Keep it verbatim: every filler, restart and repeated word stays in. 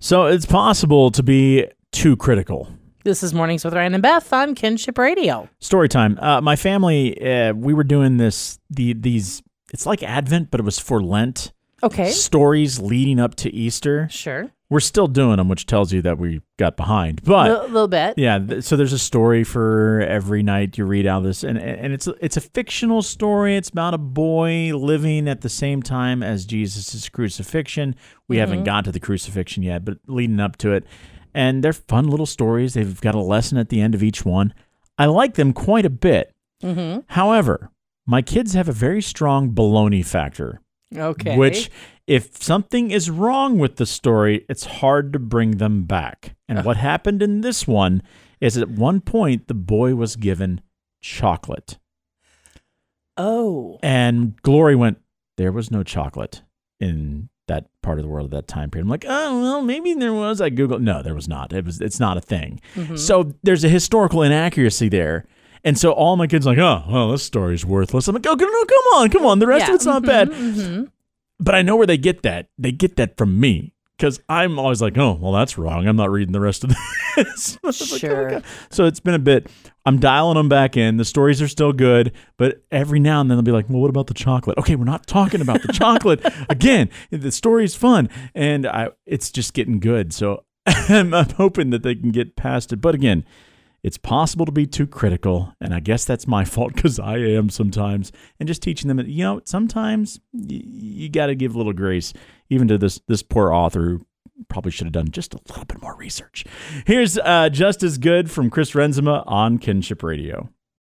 So it's possible to be too critical. This is Mornings with Ryan and Beth on Kinship Radio. Story time. Uh, my family, uh, we were doing this, the these, it's like Advent, but it was for Lent. Okay. Stories leading up to Easter. Sure. We're still doing them, which tells you that we got behind. But a little bit. Yeah, th- so there's a story for every night you read out this, and and it's it's a fictional story. It's about a boy living at the same time as Jesus' crucifixion. We mm-hmm. haven't got to the crucifixion yet, but leading up to it. And they're fun little stories. They've got a lesson at the end of each one. I like them quite a bit. Mm-hmm. However, my kids have a very strong baloney factor. Okay. Which, if something is wrong with the story, it's hard to bring them back. And uh. what happened in this one is at one point, the boy was given chocolate. Oh. And Glory went, there was no chocolate in that part of the world at that time period. I'm like, oh, well, maybe there was. I Googled. No, there was not. It was. It's not a thing. Mm-hmm. So there's a historical inaccuracy there. And so all my kids are like, oh, well, this story's worthless. I'm like, oh, no, come on, come on. The rest yeah. of it's not mm-hmm, bad. Mm-hmm. But I know where they get that. They get that from me because I'm always like, oh, well, that's wrong. I'm not reading the rest of this. Sure. Like, oh, so it's been a bit, I'm dialing them back in. The stories are still good, but every now and then they'll be like, well, what about the chocolate? Okay, we're not talking about the chocolate. Again, the story's fun, and I, it's just getting good. So I'm, I'm hoping that they can get past it. But again, it's possible to be too critical, and I guess that's my fault because I am sometimes. And just teaching them, you know, sometimes y- you got to give a little grace, even to this this poor author who probably should have done just a little bit more research. Here's uh, Just As Good from Chris Renzema on Kinship Radio.